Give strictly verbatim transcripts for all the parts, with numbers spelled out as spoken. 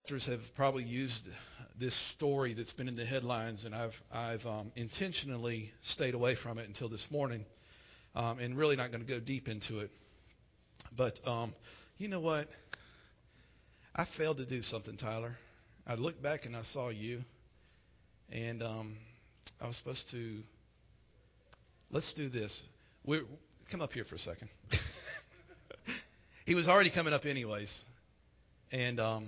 have probably used this story that's been in the headlines, and I've I've um, intentionally stayed away from it until this morning, um, and really not going to go deep into it. But um, you know what? I failed to do something, Tyler. I looked back and I saw you, and um, I was supposed to. Let's do this. We're, come up here for a second. He was already coming up anyways, and. Um,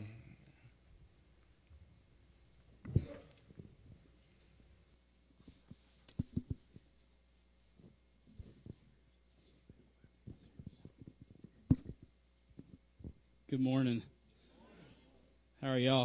Good morning. How are y'all?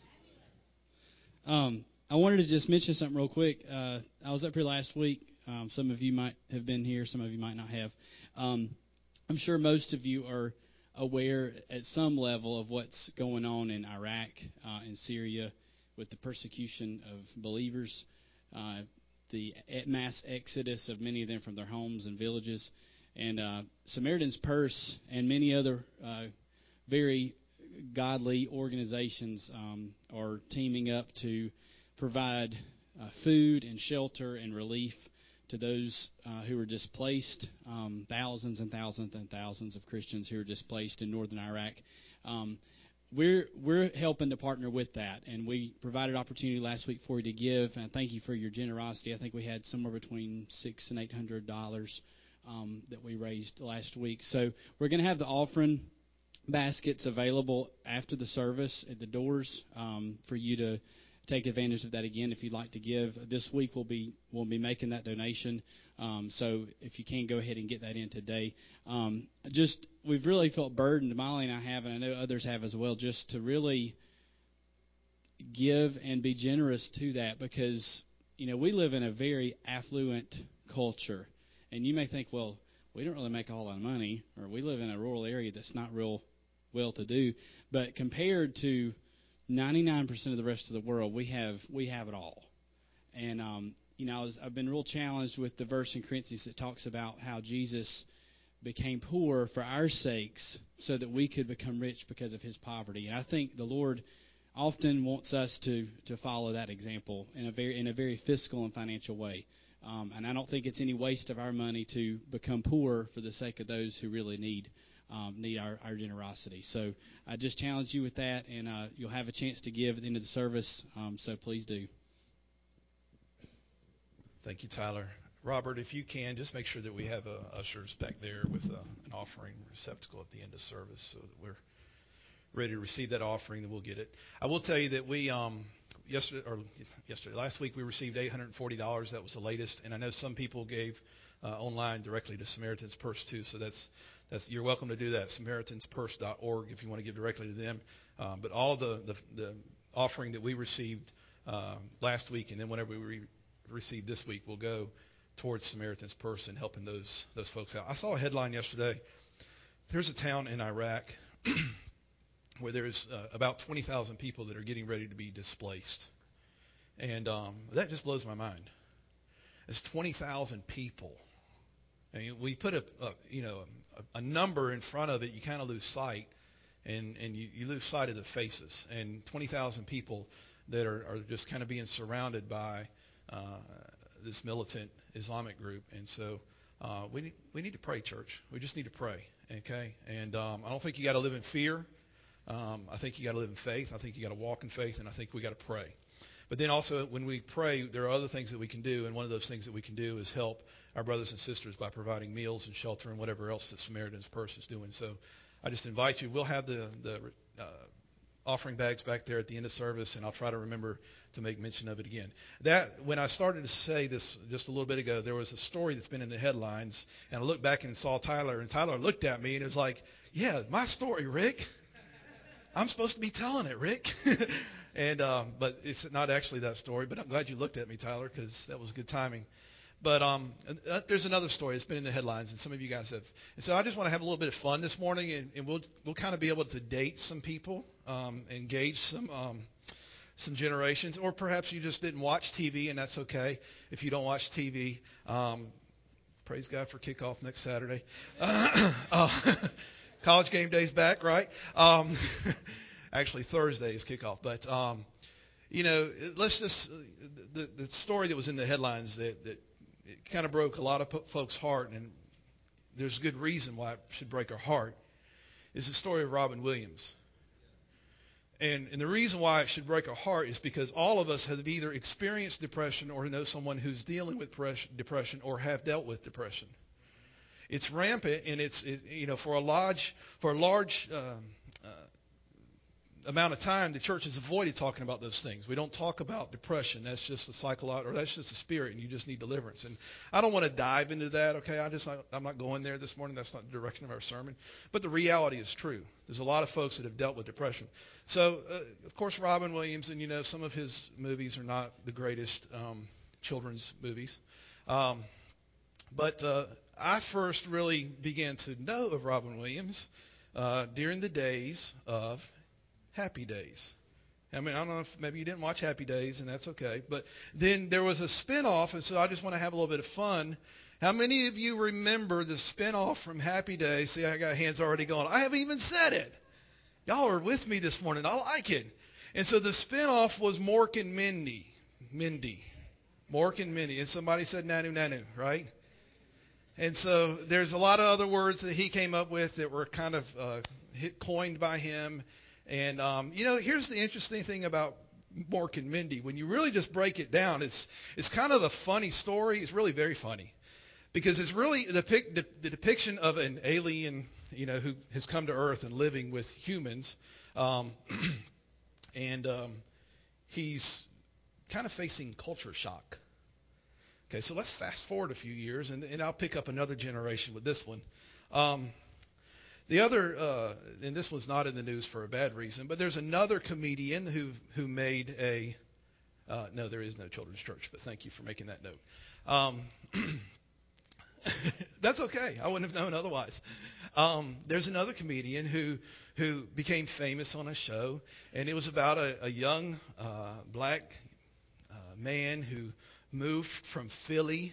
Um, I wanted to just mention something real quick. Uh, I was up here last week. Um, some of you might have been here. Some of you might not have. Um, I'm sure most of you are aware at some level of what's going on in Iraq uh, and Syria with the persecution of believers, uh, the mass exodus of many of them from their homes and villages. And uh, Samaritan's Purse and many other uh, very godly organizations um, are teaming up to provide uh, food and shelter and relief to those uh, who are displaced, um, thousands and thousands and thousands of Christians who are displaced in northern Iraq. Um, we're we're helping to partner with that, and we provided opportunity last week for you to give, and thank you for your generosity. I think we had somewhere between six and eight hundred dollars um, that we raised last week. So we're going to have the offering baskets available after the service at the doors um, for you to take advantage of that again if you'd like to give. This week we'll be we'll be making that donation, um, so if you can, go ahead and get that in today. Um, just we've really felt burdened, Molly and I have, and I know others have as well, just to really give and be generous to that, because you know we live in a very affluent culture, and you may think, well, we don't really make a whole lot of money, or we live in a rural area that's not real well-to-do, but compared to ninety-nine percent of the rest of the world, we have we have it all. And um, you know, I was, I've been real challenged with the verse in Corinthians that talks about how Jesus became poor for our sakes, so that we could become rich because of His poverty. And I think the Lord often wants us to to follow that example in a very in a very fiscal and financial way. Um, and I don't think it's any waste of our money to become poor for the sake of those who really need. Um, need our, our generosity. So I just challenge you with that, and uh, you'll have a chance to give at the end of the service, um, so please do. Thank you, Tyler. Robert, if you can, just make sure that we have uh, ushers back there with uh, an offering receptacle at the end of service so that we're ready to receive that offering, then we'll get it. I will tell you that we, um, yesterday, or yesterday, last week we received eight hundred forty dollars. That was the latest, and I know some people gave uh, online directly to Samaritan's Purse too, so that's That's, you're welcome to do that, Samaritans Purse dot org, if you want to give directly to them. Um, but all the, the, the offering that we received uh, last week, and then whenever we re- receive this week, will go towards Samaritan's Purse and helping those those folks out. I saw a headline yesterday. There's a town in Iraq where there's uh, about twenty thousand people that are getting ready to be displaced. And um, that just blows my mind. It's twenty thousand people. And we put a, a you know a, a number in front of it, you kind of lose sight, and and you, you lose sight of the faces. And twenty thousand people that are, are just kind of being surrounded by uh, this militant Islamic group. And so uh, we need, we need to pray, church. We just need to pray, okay? And um, I don't think you got to live in fear. Um, I think you got to live in faith. I think you got to walk in faith, and I think we got to pray. But then also, when we pray, there are other things that we can do, and one of those things that we can do is help our brothers and sisters by providing meals and shelter and whatever else that Samaritan's Purse is doing. So I just invite you. We'll have the, the uh, offering bags back there at the end of service, and I'll try to remember to make mention of it again. That when I started to say this just a little bit ago, there was a story that's been in the headlines, and I looked back and saw Tyler, and Tyler looked at me, and it was like, yeah, my story, Rick. I'm supposed to be telling it, Rick. and um, But it's not actually that story, but I'm glad you looked at me, Tyler, because that was good timing. But um, uh, there's another story that's been in the headlines, and some of you guys have. And so I just want to have a little bit of fun this morning, and, and we'll we'll kind of be able to date some people, um, engage some um, some generations, or perhaps you just didn't watch T V, and that's okay if you don't watch T V. Um, praise God for kickoff next Saturday. Uh, uh, college game day's back, right? Um, Actually, Thursday is kickoff. But, um, you know, let's just, the, the story that was in the headlines that, that it kind of broke a lot of folks' heart, and there's a good reason why it should break our heart, is the story of Robin Williams. And, and the reason why it should break our heart is because all of us have either experienced depression or know someone who's dealing with depression or have dealt with depression. It's rampant, and it's it, you know for a large for a large um, uh, amount of time, the church has avoided talking about those things. We don't talk about depression. That's just a psychological, or that's just a spirit, and you just need deliverance. And I don't want to dive into that. Okay, I just not, I'm not going there this morning. That's not the direction of our sermon. But the reality is true. There's a lot of folks that have dealt with depression. So, uh, of course, Robin Williams, and you know, some of his movies are not the greatest um, children's movies. Um, but uh, I first really began to know of Robin Williams uh, during the days of Happy Days. I mean, I don't know if maybe you didn't watch Happy Days, and that's okay. But then there was a spinoff, and so I just want to have a little bit of fun. How many of you remember the spinoff from Happy Days? See, I got hands already going. I haven't even said it. Y'all are with me this morning. I like it. And so the spinoff was Mork and Mindy. Mindy. Mork and Mindy. And somebody said Nanu Nanu, right? And so there's a lot of other words that he came up with that were kind of uh, hit, coined by him. And, um, you know, here's the interesting thing about Mork and Mindy. When you really just break it down, it's it's kind of a funny story. It's really very funny because it's really the, the, the depiction of an alien, you know, who has come to Earth and living with humans. Um, and um, he's kind of facing culture shock. Okay, so let's fast forward a few years, and, and I'll pick up another generation with this one. Um The other, uh, and this was not in the news for a bad reason, but there's another comedian who who made a, uh, no, there is no children's church, but thank you for making that note. Um, that's okay. I wouldn't have known otherwise. Um, there's another comedian who who became famous on a show, and it was about a, a young uh, black uh, man who moved from Philly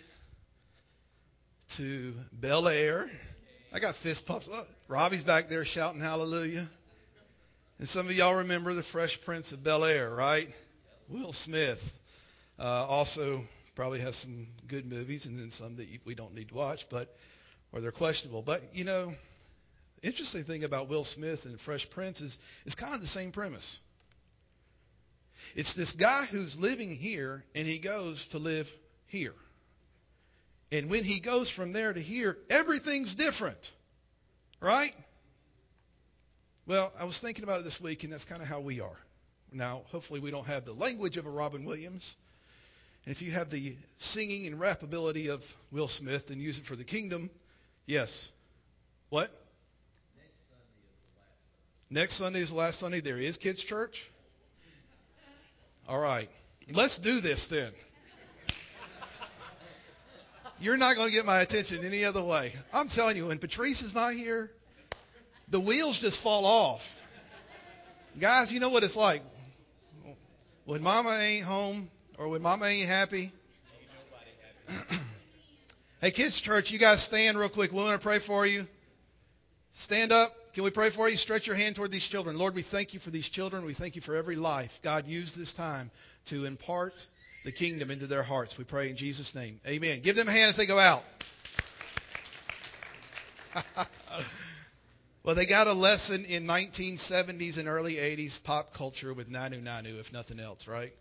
to Bel Air. I got fist pumps. Oh, Robbie's back there shouting hallelujah. And some of y'all remember the Fresh Prince of Bel Air, right? Will Smith. Uh, also probably has some good movies and then some that we don't need to watch, but or they're questionable. But, you know, the interesting thing about Will Smith and Fresh Prince is it's kind of the same premise. It's this guy who's living here and he goes to live here. And when he goes from there to here, everything's different, right? Well, I was thinking about it this week, and that's kind of how we are. Now, hopefully we don't have the language of a Robin Williams. And if you have the singing and rap ability of Will Smith, then use it for the kingdom. Yes. What? Next Sunday is the last Sunday. There is kids' church? All right. Let's do this then. You're not going to get my attention any other way. I'm telling you, when Patrice is not here, the wheels just fall off. Guys, you know what it's like. When mama ain't home or when mama ain't happy. Hey, kids' church, you guys stand real quick. We want to pray for you. Stand up. Can we pray for you? Stretch your hand toward these children. Lord, we thank you for these children. We thank you for every life. God, use this time to impart the kingdom into their hearts. We pray in Jesus' name. Amen. Give them a hand as they go out. Well, they got a lesson in nineteen seventies and early eighties pop culture with Nanu Nanu, if nothing else, right?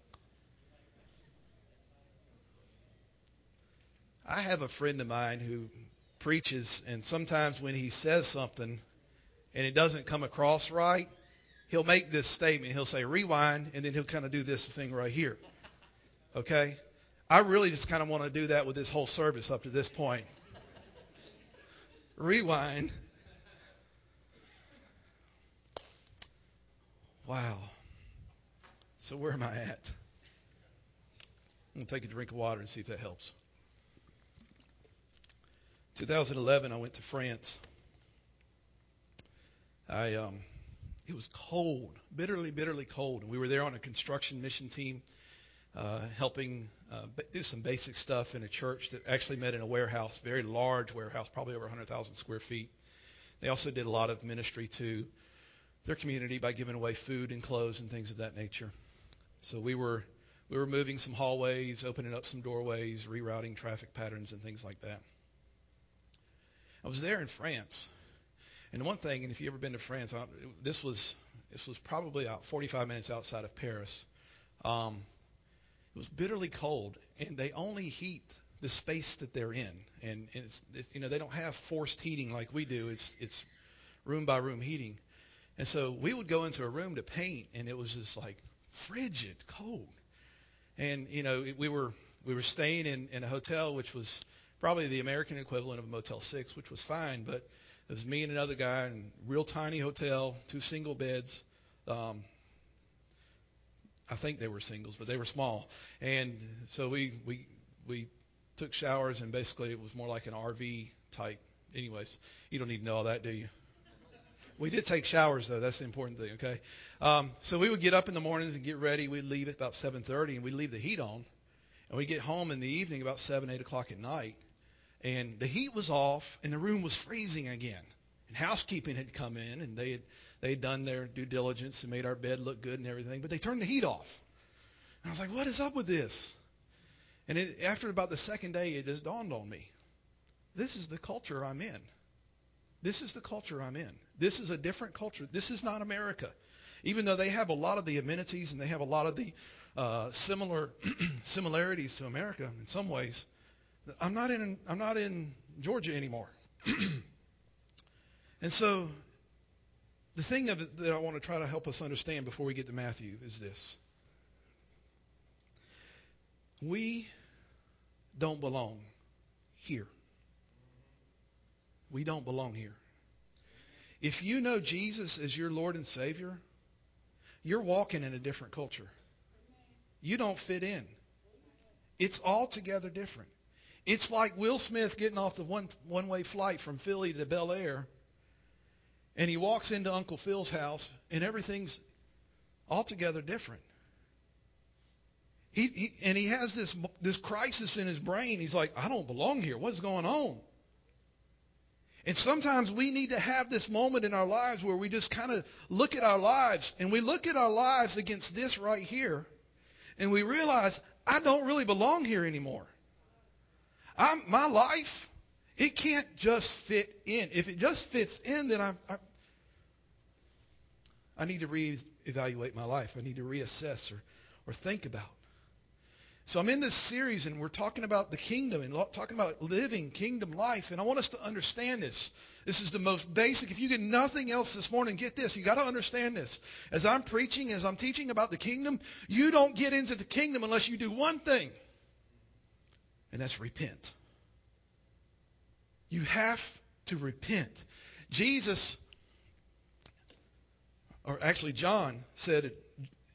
I have a friend of mine who preaches, and sometimes when he says something and it doesn't come across right, he'll make this statement. He'll say, rewind, and then he'll kind of do this thing right here. Okay? I really just kind of want to do that with this whole service up to this point. Rewind. Wow. So where am I at? I'm going to take a drink of water and see if that helps. twenty eleven, I went to France. I um, it was cold, bitterly, bitterly cold, and we were there on a construction mission team, uh, helping uh, do some basic stuff in a church that actually met in a warehouse, very large warehouse, probably over one hundred thousand square feet. They also did a lot of ministry to their community by giving away food and clothes and things of that nature. So we were we were moving some hallways, opening up some doorways, rerouting traffic patterns and things like that. I was there in France, and one thing, and if you've ever been to France, I, this was this was probably about forty-five minutes outside of Paris. Um, it was bitterly cold, and they only heat the space that they're in, and, and it's, it, you know they don't have forced heating like we do. It's it's room by room heating. And so we would go into a room to paint, and it was just like frigid cold. And, you know, we were we were staying in, in a hotel, which was probably the American equivalent of a Motel six, which was fine. But it was me and another guy in a real tiny hotel, two single beds. Um, I think they were singles, but they were small. And so we, we, we took showers, and basically it was more like an R V type. Anyways, you don't need to know all that, do you? We did take showers, though. That's the important thing, okay? Um, so we would get up in the mornings and get ready. We'd leave at about seven thirty, and we'd leave the heat on. And we'd get home in the evening about seven, eight o'clock at night. And the heat was off, and the room was freezing again. And housekeeping had come in, and they had, they had done their due diligence and made our bed look good and everything. But they turned the heat off. And I was like, what is up with this? And it, after about the second day, it just dawned on me. This is the culture I'm in. This is the culture I'm in. This is a different culture. This is not America. Even though they have a lot of the amenities and they have a lot of the uh, similar similarities to America in some ways, I'm not in I'm not in Georgia anymore. And so the thing of it that I want to try to help us understand before we get to Matthew is this. We don't belong here. We don't belong here. If you know Jesus as your Lord and Savior, you're walking in a different culture. You don't fit in. It's altogether different. It's like Will Smith getting off the one, one-way flight from Philly to Bel Air, and he walks into Uncle Phil's house, and everything's altogether different. He, he and he has this this crisis in his brain. He's like, I don't belong here. What's going on? And sometimes we need to have this moment in our lives where we just kind of look at our lives, and we look at our lives against this right here, and we realize I don't really belong here anymore. I'm, my life, it can't just fit in. If it just fits in, then I, I, I need to reevaluate my life. I need to reassess or, or think about. So I'm in this series, and we're talking about the kingdom and talking about living kingdom life. And I want us to understand this. This is the most basic. If you get nothing else this morning, get this. You got to understand this. As I'm preaching, as I'm teaching about the kingdom, you don't get into the kingdom unless you do one thing, and that's repent. You have to repent. Jesus, or actually John said it.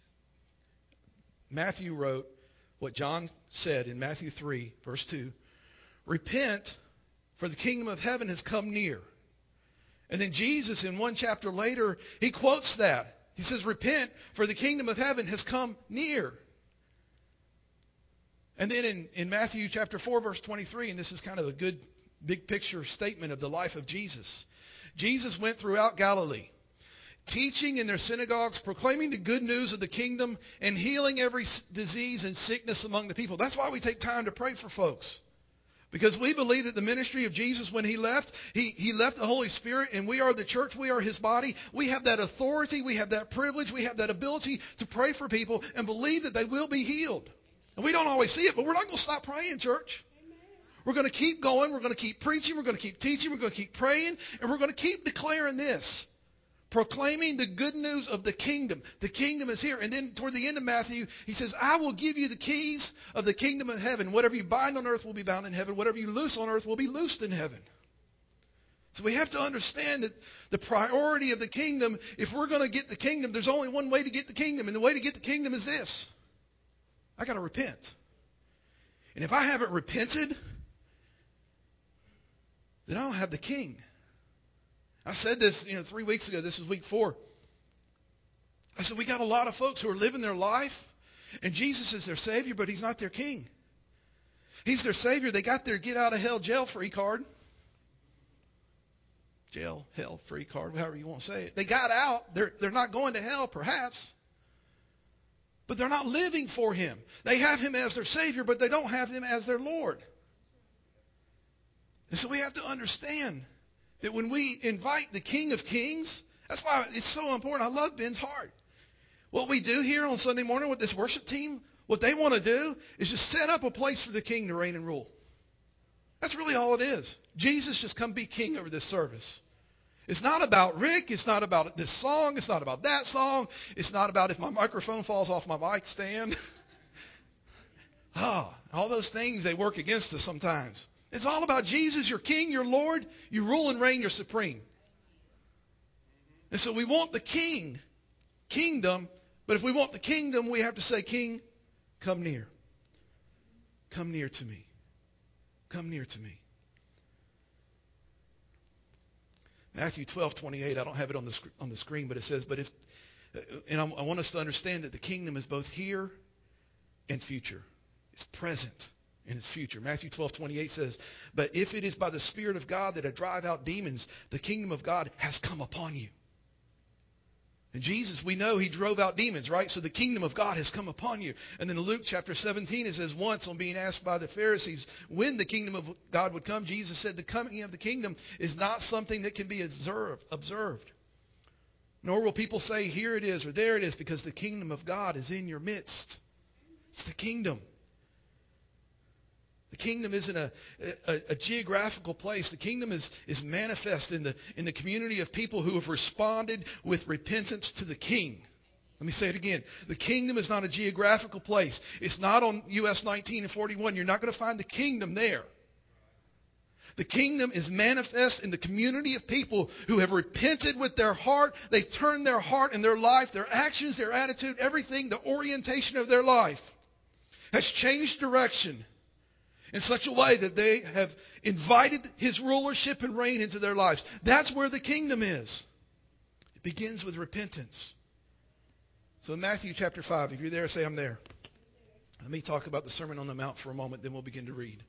Matthew wrote what John said in Matthew three, verse two. Repent, for the kingdom of heaven has come near. And then Jesus, in one chapter later, he quotes that. He says, repent, for the kingdom of heaven has come near. And then in, in Matthew chapter four, verse twenty-three, and this is kind of a good big picture statement of the life of Jesus. Jesus went throughout Galilee, teaching in their synagogues, proclaiming the good news of the kingdom, and healing every disease and sickness among the people. That's why we take time to pray for folks. Because we believe that the ministry of Jesus, when he left, he, he left the Holy Spirit, and we are the church, we are his body. We have that authority, we have that privilege, we have that ability to pray for people and believe that they will be healed. And we don't always see it, but we're not going to stop praying, church. We're going to keep going, we're going to keep preaching, we're going to keep teaching, we're going to keep praying, and we're going to keep declaring this. Proclaiming the good news of the kingdom. The kingdom is here. And then toward the end of Matthew, he says, I will give you the keys of the kingdom of heaven. Whatever you bind on earth will be bound in heaven. Whatever you loose on earth will be loosed in heaven. So we have to understand that the priority of the kingdom, if we're going to get the kingdom, there's only one way to get the kingdom. And the way to get the kingdom is this. I got to repent. And if I haven't repented, then I don't have the king. I said this, you know, three weeks ago. This is week four. I said, we got a lot of folks who are living their life, and Jesus is their Savior, but he's not their king. He's their Savior. They got their get out of hell jail free card. jail, hell, free card, however you want to say it. They got out. They're, they're not going to hell, perhaps. But they're not living for him. They have him as their Savior, but they don't have him as their Lord. And so we have to understand that when we invite the King of Kings, that's why it's so important. I love Ben's heart. What we do here on Sunday morning with this worship team, what they want to do is just set up a place for the King to reign and rule. That's really all it is. Jesus, just come be King over this service. It's not about Rick. It's not about this song. It's not about that song. It's not about if my microphone falls off my mic stand. Ah, all those things, they work against us sometimes. It's all about Jesus, your King, your Lord. You rule and reign, you're supreme. And so we want the King, kingdom. But if we want the kingdom, we have to say, King, come near. Come near to me. Come near to me. Matthew twelve twenty-eight, I don't have it on the, sc- on the screen, but it says, but if, and I, I want us to understand that the kingdom is both here and future. It's present and it's future. Matthew twelve twenty-eight says, but if it is by the Spirit of God that I drive out demons, the kingdom of God has come upon you. And Jesus, we know he drove out demons, right? So the kingdom of God has come upon you. And then in Luke chapter seventeen, it says, once on being asked by the Pharisees when the kingdom of God would come, Jesus said, the coming of the kingdom is not something that can be observed, observed. Nor will people say, here it is or there it is, because the kingdom of God is in your midst. It's the kingdom. The kingdom isn't a, a, a geographical place. The kingdom is, is manifest in the, in the community of people who have responded with repentance to the King. Let me say it again. The kingdom is not a geographical place. It's not on U S nineteen and forty-one. You're not going to find the kingdom there. The kingdom is manifest in the community of people who have repented with their heart. They've turned their heart and their life, their actions, their attitude, everything, the orientation of their life has changed direction in such a way that they have invited his rulership and reign into their lives. That's where the kingdom is. It begins with repentance. So in Matthew chapter five, if you're there, say I'm there. Let me talk about the Sermon on the Mount for a moment, then we'll begin to read.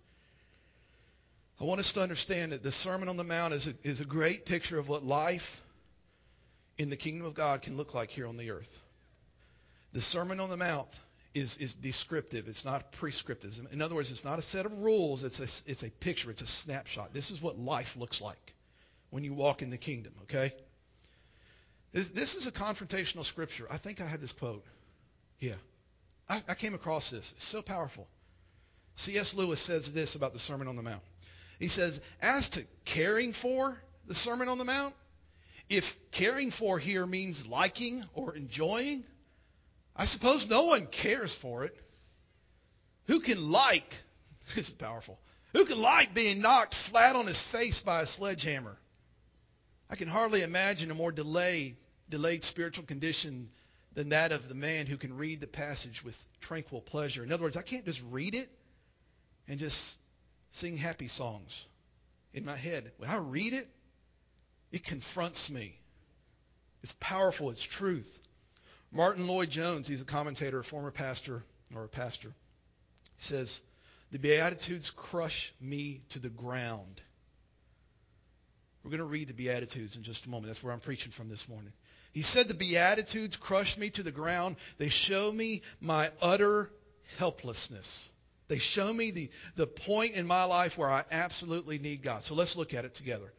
I want us to understand that the Sermon on the Mount is a, is a great picture of what life in the kingdom of God can look like here on the earth. The Sermon on the Mount is, is descriptive. It's not prescriptive. In other words, it's not a set of rules. It's a, it's a picture. It's a snapshot. This is what life looks like when you walk in the kingdom, okay? This, this is a confrontational scripture. I think I had this quote. Yeah. I, I came across this. It's so powerful. C S Lewis says this about the Sermon on the Mount. He says, as to caring for the Sermon on the Mount, if caring for here means liking or enjoying, I suppose no one cares for it. Who can like, this is powerful, who can like being knocked flat on his face by a sledgehammer? I can hardly imagine a more delayed, delayed spiritual condition than that of the man who can read the passage with tranquil pleasure. In other words, I can't just read it and just sing happy songs in my head. When I read it, it confronts me. It's powerful. It's truth. Martin Lloyd-Jones, he's a commentator, a former pastor, or a pastor, says, the Beatitudes crush me to the ground. We're going to read the Beatitudes in just a moment. That's where I'm preaching from this morning. He said the Beatitudes crush me to the ground. They show me my utter helplessness. They show me the, the point in my life where I absolutely need God. So let's look at it together.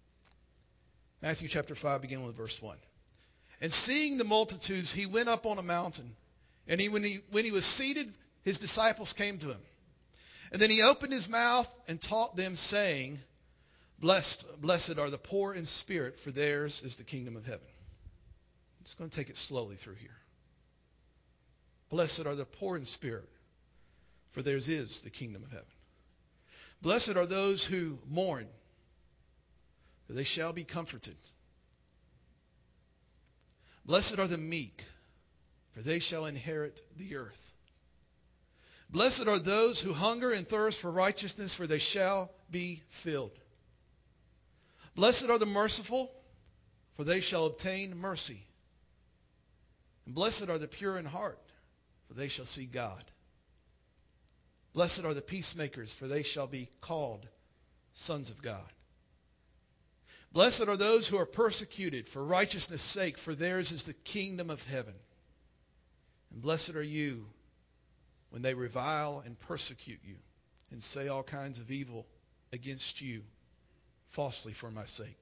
Matthew chapter five, beginning with verse one. And seeing the multitudes, he went up on a mountain. And he, when, he, when he was seated, his disciples came to him. And then he opened his mouth and taught them, saying, Blessed, blessed are the poor in spirit, for theirs is the kingdom of heaven. I'm just going to take it slowly through here. Blessed are the poor in spirit, for theirs is the kingdom of heaven. Blessed are those who mourn, for they shall be comforted. Blessed are the meek, for they shall inherit the earth. Blessed are those who hunger and thirst for righteousness, for they shall be filled. Blessed are the merciful, for they shall obtain mercy. And blessed are the pure in heart, for they shall see God. Blessed are the peacemakers, for they shall be called sons of God. Blessed are those who are persecuted for righteousness' sake, for theirs is the kingdom of heaven. And blessed are you when they revile and persecute you and say all kinds of evil against you falsely for my sake.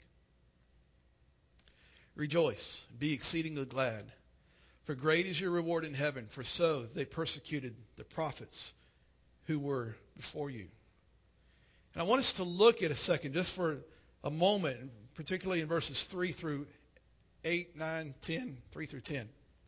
Rejoice, be exceedingly glad, for great is your reward in heaven, for so they persecuted the prophets who were before you. And I want us to look at a second, just for a moment, particularly in verses three through eight, nine, ten, three through ten,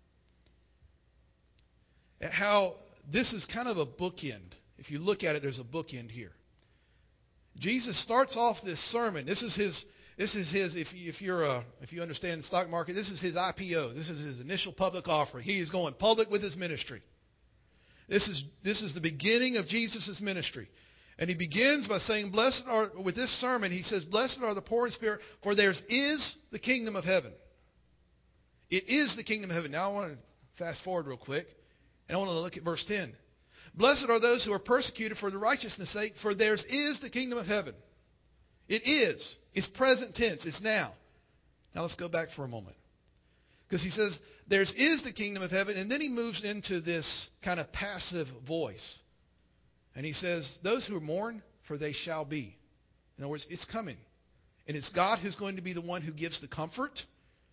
at how this is kind of a bookend. If you look at it, there's a bookend here. Jesus starts off this sermon. This is his. This is his. If you, if you're a, if you understand the stock market, this is his I P O. This is his initial public offering. He is going public with his ministry. This is this is the beginning of Jesus' ministry. And he begins by saying, blessed are, with this sermon, he says, blessed are the poor in spirit, for theirs is the kingdom of heaven. It is the kingdom of heaven. Now I want to fast forward real quick, and I want to look at verse ten. Blessed are those who are persecuted for the righteousness' sake, for theirs is the kingdom of heaven. It is. It's present tense. It's now. Now let's go back for a moment. Because he says, theirs is the kingdom of heaven, and then he moves into this kind of passive voice. And he says, those who mourn, for they shall be. In other words, it's coming. And it's God who's going to be the one who gives the comfort,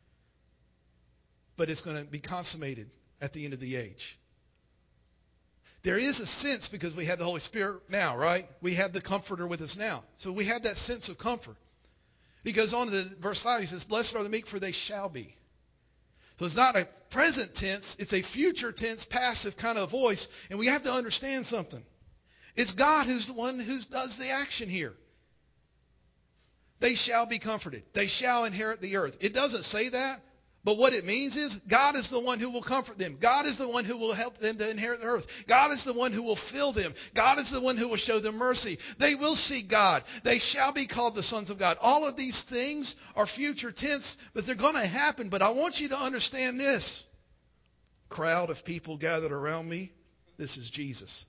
but it's going to be consummated at the end of the age. There is a sense, because we have the Holy Spirit now, right? We have the Comforter with us now. So we have that sense of comfort. He goes on to verse five, he says, blessed are the meek, for they shall be. So it's not a present tense, it's a future tense, passive kind of voice. And we have to understand something. It's God who's the one who does the action here. They shall be comforted. They shall inherit the earth. It doesn't say that, but what it means is God is the one who will comfort them. God is the one who will help them to inherit the earth. God is the one who will fill them. God is the one who will show them mercy. They will see God. They shall be called the sons of God. All of these things are future tense, but they're going to happen. But I want you to understand this. Crowd of people gathered around me. This is Jesus.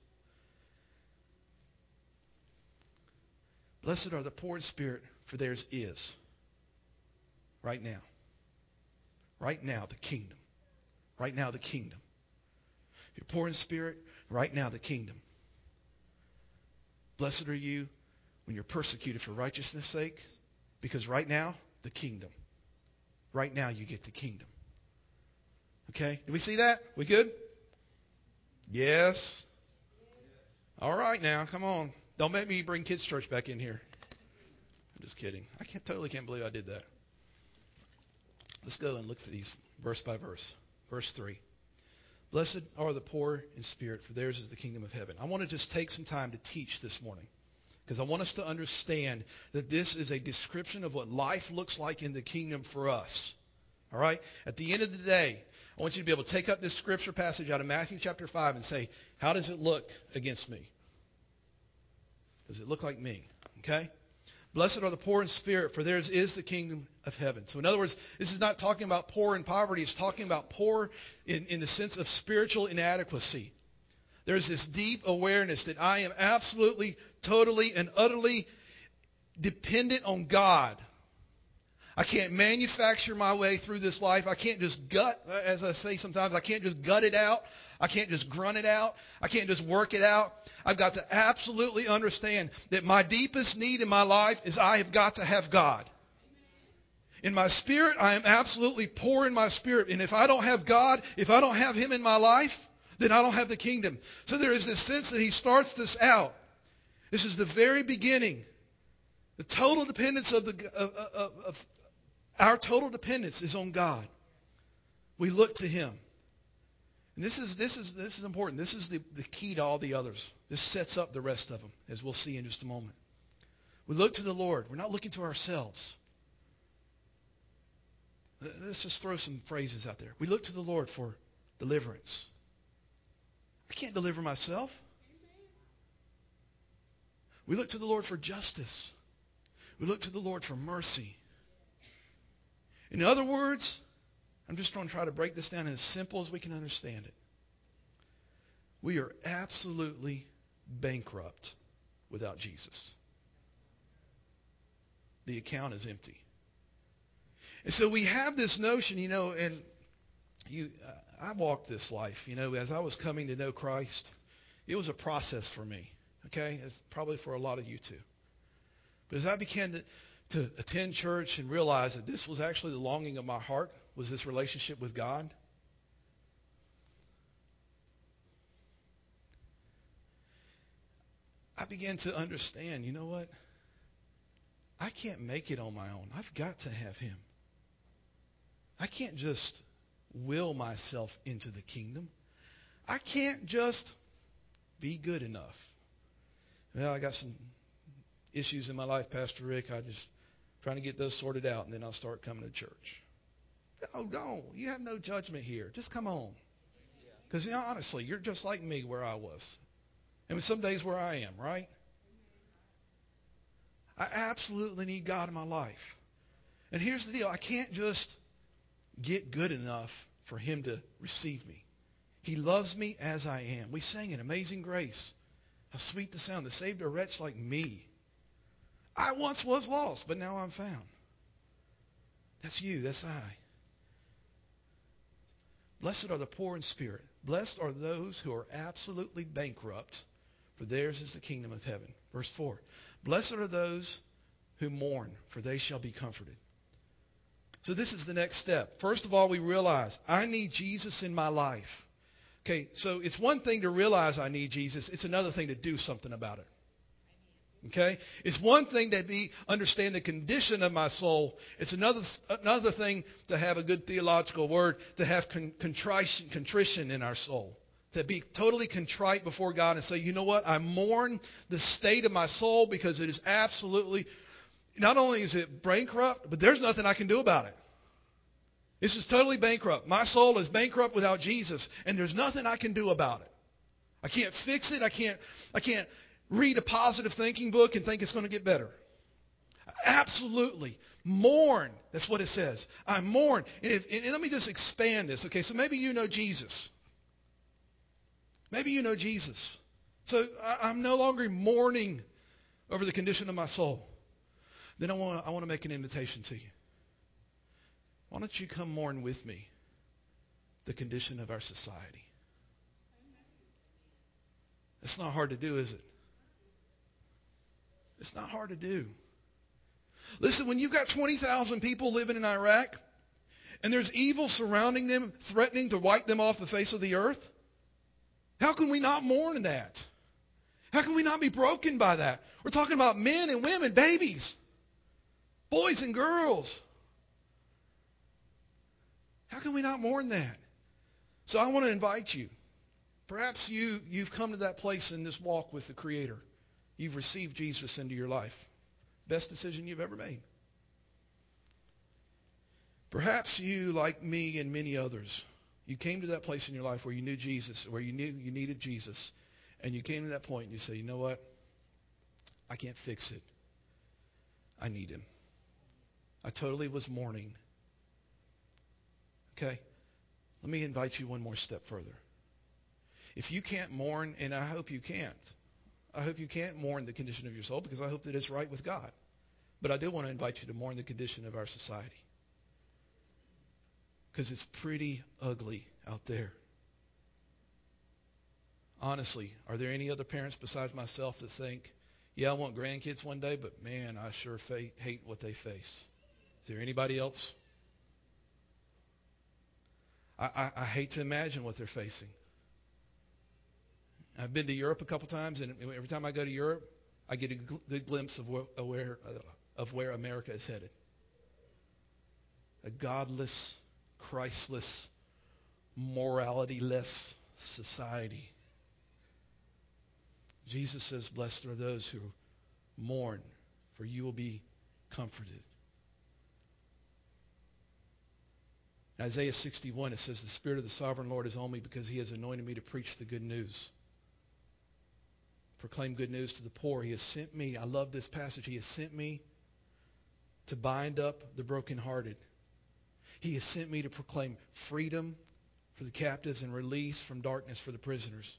Blessed are the poor in spirit, for theirs is. Right now. Right now, the kingdom. Right now, the kingdom. If you're poor in spirit, right now, the kingdom. Blessed are you when you're persecuted for righteousness' sake, because right now, the kingdom. Right now, you get the kingdom. Okay? Do we see that? We good? Yes. All right now, come on. Don't make me bring kids' church back in here. I'm just kidding. I can't, totally can't believe I did that. Let's go and look at these verse by verse. Verse three. Blessed are the poor in spirit, for theirs is the kingdom of heaven. I want to just take some time to teach this morning, because I want us to understand that this is a description of what life looks like in the kingdom for us. All right? At the end of the day, I want you to be able to take up this scripture passage out of Matthew chapter five and say, how does it look against me? Does it look like me? Okay? Blessed are the poor in spirit, for theirs is the kingdom of heaven. So in other words, this is not talking about poor in poverty. It's talking about poor in, in the sense of spiritual inadequacy. There's this deep awareness that I am absolutely, totally, and utterly dependent on God. I can't manufacture my way through this life. I can't just gut, as I say sometimes, I can't just gut it out. I can't just grunt it out. I can't just work it out. I've got to absolutely understand that my deepest need in my life is I have got to have God. In my spirit, I am absolutely poor in my spirit. And if I don't have God, if I don't have Him in my life, then I don't have the kingdom. So there is this sense that He starts this out. This is the very beginning. The total dependence of the of, of, of our total dependence is on God. We look to Him. And this is this is this is important. This is the, the key to all the others. This sets up the rest of them, as we'll see in just a moment. We look to the Lord. We're not looking to ourselves. Let's just throw some phrases out there. We look to the Lord for deliverance. I can't deliver myself. We look to the Lord for justice. We look to the Lord for mercy. In other words, I'm just going to try to break this down as simple as we can understand it. We are absolutely bankrupt without Jesus. The account is empty. And so we have this notion, you know, and you, uh, I walked this life, you know, as I was coming to know Christ. It was a process for me, okay? It's probably for a lot of you too. But as I began to, to attend church and realize that this was actually the longing of my heart, was this relationship with God, I began to understand, you know what? I can't make it on my own. I've got to have Him. I can't just will myself into the kingdom. I can't just be good enough. Well, I got some issues in my life, Pastor Rick. I just trying to get those sorted out, and then I'll start coming to church. Oh, don't. You have no judgment here. Just come on. Because, you know, honestly, you're just like me where I was. And some days where I am, right? I absolutely need God in my life. And here's the deal. I can't just get good enough for Him to receive me. He loves me as I am. We sang in Amazing Grace. How sweet the sound that saved a wretch like me. I once was lost, but now I'm found. That's you. That's I. Blessed are the poor in spirit. Blessed are those who are absolutely bankrupt, for theirs is the kingdom of heaven. Verse four. Blessed are those who mourn, for they shall be comforted. So this is the next step. First of all, we realize I need Jesus in my life. Okay, so it's one thing to realize I need Jesus. It's another thing to do something about it. Okay? It's one thing to be understand the condition of my soul. It's another another thing to have a good theological word, to have con- contrition, contrition in our soul. To be totally contrite before God and say, you know what? I mourn the state of my soul because it is absolutely, not only is it bankrupt, but there's nothing I can do about it. This is totally bankrupt. My soul is bankrupt without Jesus, and there's nothing I can do about it. I can't fix it. I can't, I can't read a positive thinking book and think it's going to get better. Absolutely. Mourn. That's what it says. I mourn. And, if, and let me just expand this. Okay, so maybe you know Jesus. Maybe you know Jesus. So I, I'm no longer mourning over the condition of my soul. Then I want, I want to make an invitation to you. Why don't you come mourn with me the condition of our society? It's not hard to do, is it? It's not hard to do. Listen, when you've got twenty thousand people living in Iraq, and there's evil surrounding them, threatening to wipe them off the face of the earth, how can we not mourn that? How can we not be broken by that? We're talking about men and women, babies, boys and girls. How can we not mourn that? So I want to invite you. Perhaps you, you've come to that place in this walk with the Creator. You've received Jesus into your life. Best decision you've ever made. Perhaps you, like me and many others, you came to that place in your life where you knew Jesus, where you knew you needed Jesus, and you came to that point and you say, you know what? I can't fix it. I need Him. I totally was mourning. Okay? Let me invite you one more step further. If you can't mourn, and I hope you can't, I hope you can't mourn the condition of your soul because I hope that it's right with God. But I do want to invite you to mourn the condition of our society. Because it's pretty ugly out there. Honestly, are there any other parents besides myself that think, yeah, I want grandkids one day, but man, I sure fa- hate what they face? Is there anybody else? I, I, I hate to imagine what they're facing. I've been to Europe a couple times, and every time I go to Europe, I get a gl- good glimpse of where, of where, uh, of where America is headed. A godless, Christless, morality-less society. Jesus says, blessed are those who mourn, for you will be comforted. In Isaiah sixty-one, it says, the Spirit of the Sovereign Lord is on me because He has anointed me to preach the good news. Proclaim good news to the poor. He has sent me, I love this passage, He has sent me to bind up the brokenhearted. He has sent me to proclaim freedom for the captives and release from darkness for the prisoners.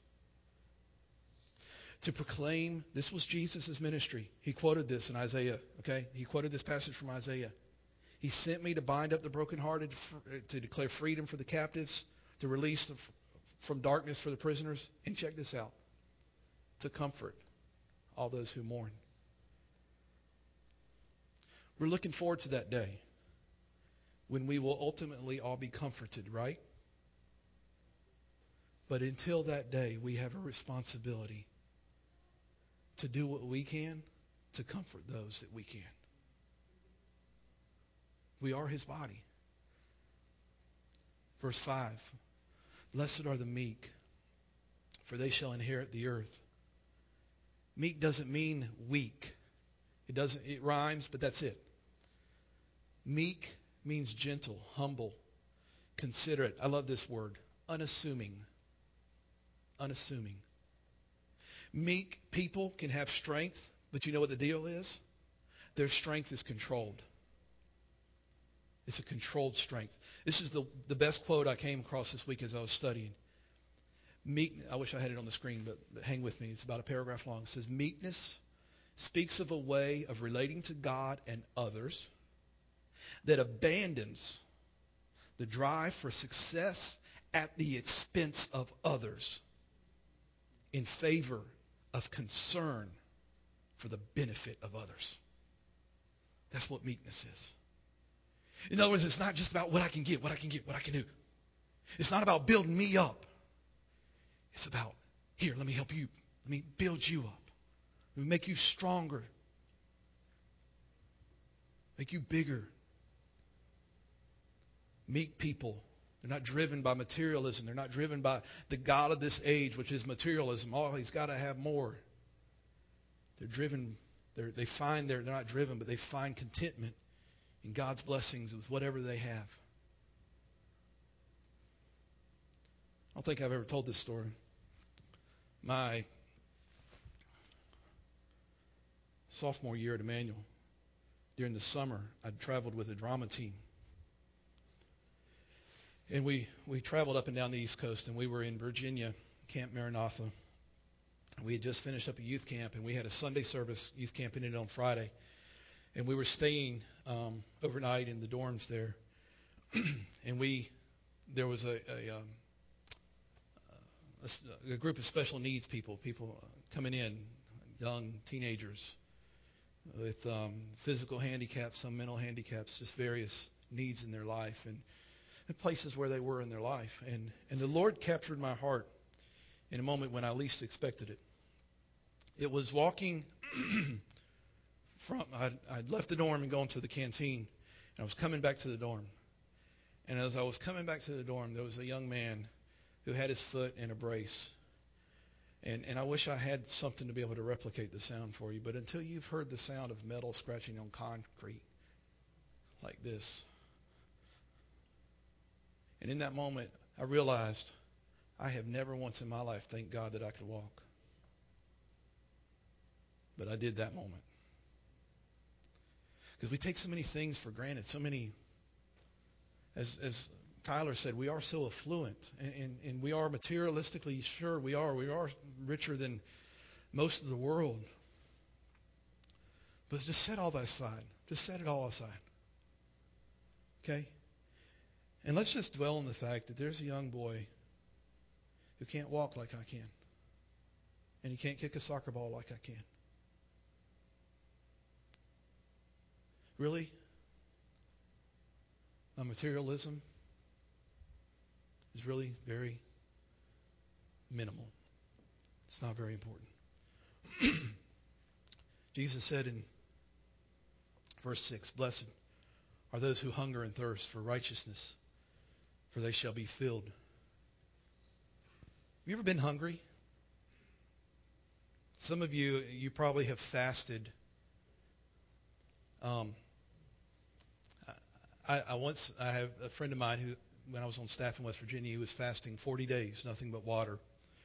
To proclaim, this was Jesus' ministry. He quoted this in Isaiah, okay? He quoted this passage from Isaiah. He sent me to bind up the brokenhearted, to declare freedom for the captives, to release the, from darkness for the prisoners. And check this out, to comfort all those who mourn. We're looking forward to that day when we will ultimately all be comforted, right? But until that day, we have a responsibility to do what we can to comfort those that we can. We are his body. Verse five, blessed are the meek, for they shall inherit the earth. Meek doesn't mean weak. It doesn't, it rhymes, but that's it. Meek means gentle, humble, considerate. I love this word. Unassuming. Unassuming. Meek people can have strength, but you know what the deal is? Their strength is controlled. It's a controlled strength. This is the, the best quote I came across this week as I was studying. Meek, I wish I had it on the screen, but, but hang with me. It's about a paragraph long. It says, meekness speaks of a way of relating to God and others that abandons the drive for success at the expense of others in favor of concern for the benefit of others. That's what meekness is. In other words, it's not just about what I can get, what I can get, what I can do. It's not about building me up. It's about, here, let me help you. Let me build you up. Let me make you stronger. Make you bigger. Meek people, they're not driven by materialism. They're not driven by the God of this age, which is materialism. Oh, he's got to have more. They're driven, they're, they find they're, they're not driven, but they find contentment in God's blessings with whatever they have. I don't think I've ever told this story. My sophomore year at Emmanuel, during the summer, I'd traveled with a drama team. And we, we traveled up and down the East Coast, and we were in Virginia, Camp Maranatha. We had just finished up a youth camp, and we had a Sunday service. Youth camp ended on Friday. And we were staying um, overnight in the dorms there. And we, there was a, a, um, a, a group of special needs people, people coming in, young teenagers with um, physical handicaps, some mental handicaps, just various needs in their life. And places where they were in their life. And, and the Lord captured my heart in a moment when I least expected it. It was walking from, I'd, I'd left the dorm and gone to the canteen, and I was coming back to the dorm. And as I was coming back to the dorm, there was a young man who had his foot in a brace. And, and I wish I had something to be able to replicate the sound for you, but until you've heard the sound of metal scratching on concrete like this, and in that moment, I realized I have never once in my life thanked God that I could walk. But I did that moment. Because we take so many things for granted, so many, as, as Tyler said, we are so affluent, and, and, and we are materialistically, sure we are, we are richer than most of the world. But just set all that aside. Just set it all aside. Okay? And let's just dwell on the fact that there's a young boy who can't walk like I can. And he can't kick a soccer ball like I can. Really? My materialism is really very minimal. It's not very important. Jesus said in verse six, blessed are those who hunger and thirst for righteousness, for they shall be filled. Have you ever been hungry? Some of you, you probably have fasted. Um, I, I once, I have a friend of mine who, when I was on staff in West Virginia, he was fasting forty days, nothing but water.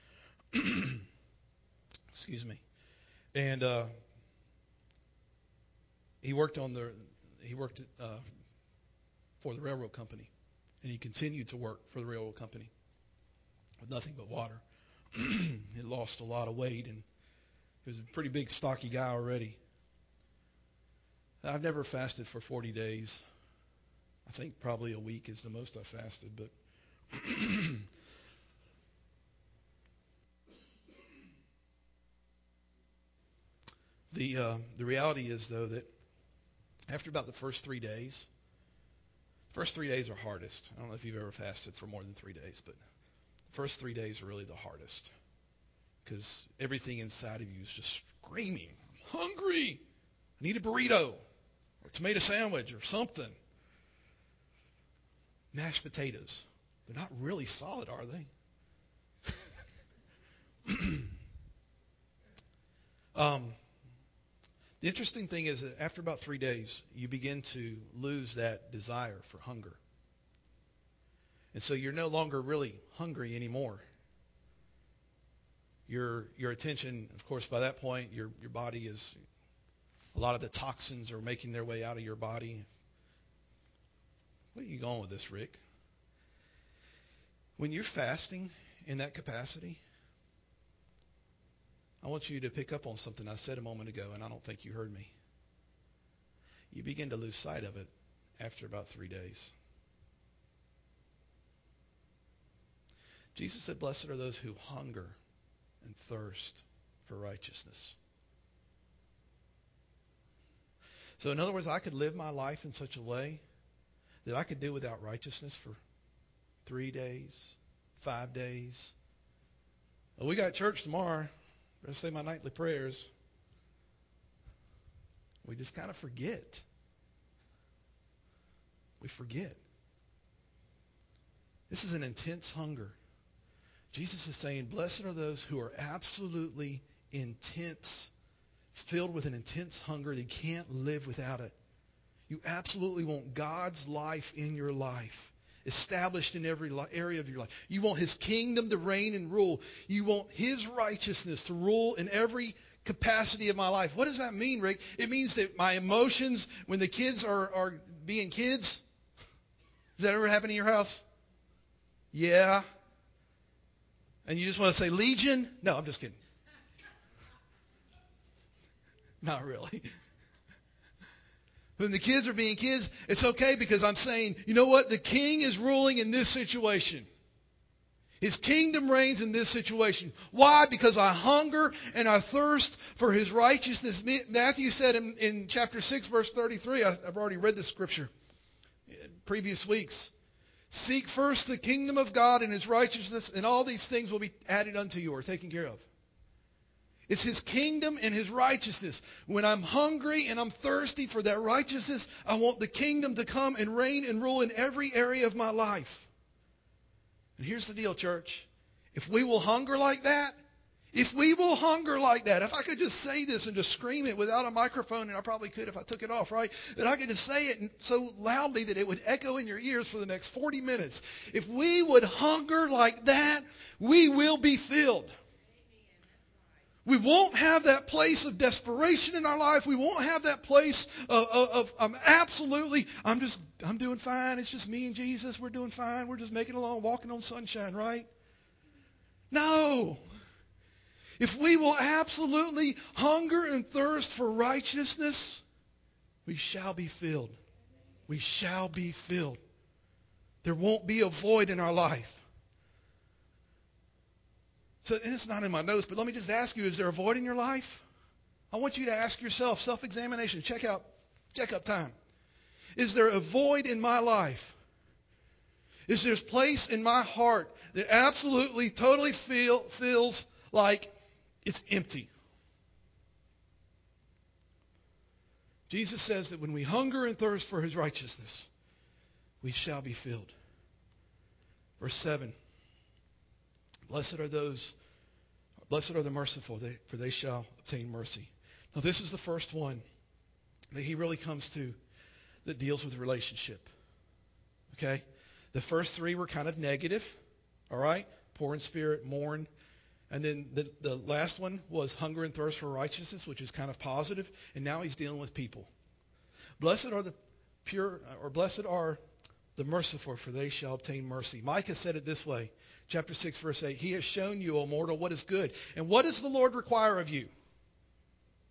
Excuse me. And uh, he worked on the, he worked uh, for the railroad company. And he continued to work for the railroad company with nothing but water. He lost a lot of weight, and he was a pretty big, stocky guy already. I've never fasted for forty days. I think probably a week is the most I fasted, but the uh, the reality is, though, that after about the first three days, first three days are hardest. I don't know if you've ever fasted for more than three days, but the first three days are really the hardest because everything inside of you is just screaming, I'm hungry. I need a burrito or a tomato sandwich or something. Mashed potatoes. They're not really solid, are they? um, the interesting thing is that after about three days, you begin to lose that desire for hunger. And so you're no longer really hungry anymore. Your your attention, of course, by that point, your your body is, a lot of the toxins are making their way out of your body. Where are you going with this, Rick? When you're fasting in that capacity, I want you to pick up on something I said a moment ago, and I don't think you heard me. You begin to lose sight of it after about three days. Jesus said, blessed are those who hunger and thirst for righteousness. So in other words, I could live my life in such a way that I could do without righteousness for three days, five days. Well, we got church tomorrow. I'm going to say my nightly prayers. We just kind of forget. We forget. This is an intense hunger. Jesus is saying, blessed are those who are absolutely intense, filled with an intense hunger. They can't live without it. You absolutely want God's life in your life, established in every area of your life. You want His kingdom to reign and rule. You want His righteousness to rule in every capacity of my life. What does that mean, Rick? It means that my emotions, when the kids are, are being kids, does that ever happen in your house? Yeah. And you just want to say, Legion? No, I'm just kidding. Not really. When the kids are being kids, it's okay because I'm saying, you know what? The king is ruling in this situation. His kingdom reigns in this situation. Why? Because I hunger and I thirst for His righteousness. Matthew said in, in chapter six, verse thirty-three, I, I've already read this scripture in previous weeks. Seek first the kingdom of God and His righteousness, and all these things will be added unto you or taken care of. It's His kingdom and His righteousness. When I'm hungry and I'm thirsty for that righteousness, I want the kingdom to come and reign and rule in every area of my life. And here's the deal, church. If we will hunger like that, if we will hunger like that, if I could just say this and just scream it without a microphone, and I probably could if I took it off, right? But I could just say it so loudly that it would echo in your ears for the next forty minutes. If we would hunger like that, we will be filled. We won't have that place of desperation in our life. We won't have that place of, of, of I'm absolutely, I'm just, I'm doing fine. It's just me and Jesus. We're doing fine. We're just making it along, walking on sunshine, right? No. If we will absolutely hunger and thirst for righteousness, we shall be filled. We shall be filled. There won't be a void in our life. So it's not in my notes, but let me just ask you, is there a void in your life? I want you to ask yourself, self-examination, check out, check up time. Is there a void in my life? Is there a place in my heart that absolutely, totally feel, feels like it's empty? Jesus says that when we hunger and thirst for His righteousness, we shall be filled. Verse seven. Blessed are those, blessed are the merciful, they, for they shall obtain mercy. Now this is the first one that He really comes to that deals with relationship. Okay? The first three were kind of negative. All right? Poor in spirit, mourn. And then the, the last one was hunger and thirst for righteousness, which is kind of positive. And now He's dealing with people. Blessed are the pure, or blessed are the merciful, for they shall obtain mercy. Micah said it this way. Chapter six, verse eight. He has shown you, O mortal, what is good. And what does the Lord require of you?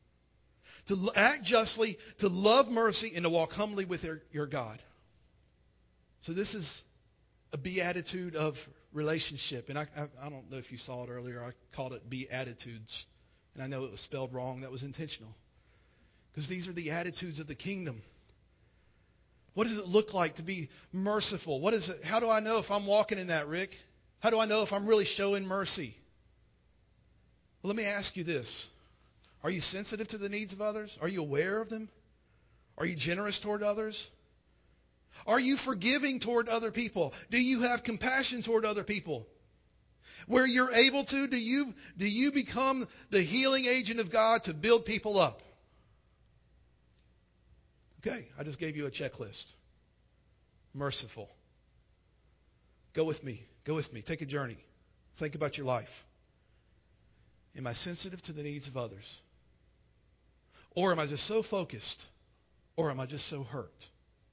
To act justly, to love mercy, and to walk humbly with your, your God. So this is a beatitude of relationship. And I, I, I don't know if you saw it earlier. I called it beatitudes. And I know it was spelled wrong. That was intentional. Because these are the attitudes of the kingdom. What does it look like to be merciful? What is it? How do I know if I'm walking in that, Rick? How do I know if I'm really showing mercy? Well, let me ask you this. Are you sensitive to the needs of others? Are you aware of them? Are you generous toward others? Are you forgiving toward other people? Do you have compassion toward other people? Where you're able to, do you, do you become the healing agent of God to build people up? Okay, I just gave you a checklist. Merciful. Go with me. Go with me. Take a journey. Think about your life. Am I sensitive to the needs of others? Or am I just so focused? Or am I just so hurt?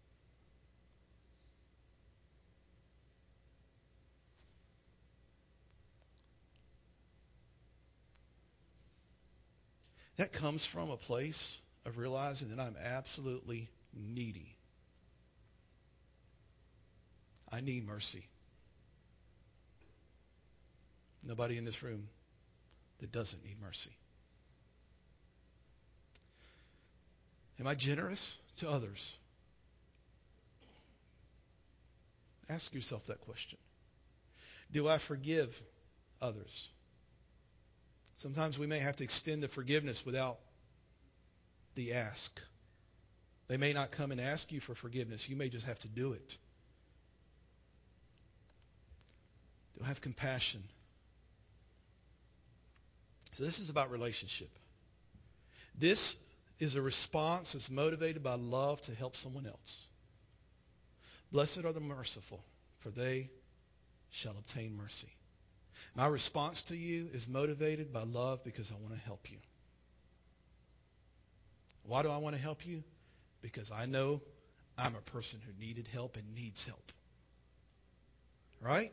That comes from a place of realizing that I'm absolutely needy. I need mercy. Nobody in this room that doesn't need mercy. Am I generous to others? Ask yourself that question. Do I forgive others? Sometimes we may have to extend the forgiveness without the ask. They may not come and ask you for forgiveness. You may just have to do it. Do I have compassion? So this is about relationship. This is a response that's motivated by love to help someone else. Blessed are the merciful, for they shall obtain mercy. My response to you is motivated by love because I want to help you. Why do I want to help you? Because I know I'm a person who needed help and needs help. Right?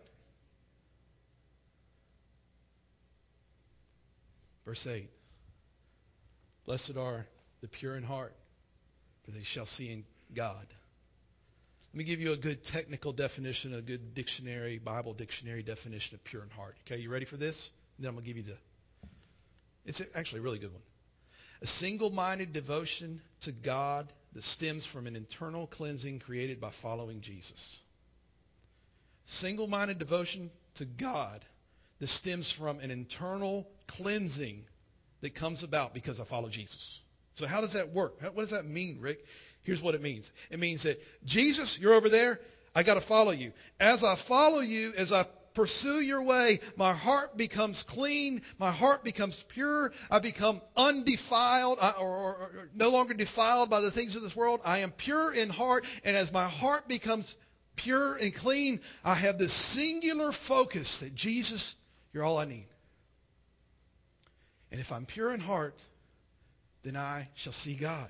Verse eight. Blessed are the pure in heart, for they shall see God. Let me give you a good technical definition, a good dictionary, Bible dictionary definition of pure in heart. Okay, you ready for this? And then I'm going to give you the, it's actually a really good one. A single-minded devotion to God that stems from an internal cleansing created by following Jesus. Single-minded devotion to God that stems from an internal cleansing that comes about because I follow Jesus. So how does that work? What does that mean, Rick? Here's what it means. It means that, Jesus, you're over there. I got to follow you. As I follow you, as I pursue your way, my heart becomes clean. My heart becomes pure. I become undefiled or, or, or no longer defiled by the things of this world. I am pure in heart. And as my heart becomes pure and clean, I have this singular focus that, Jesus, you're all I need. And if I'm pure in heart, then I shall see God.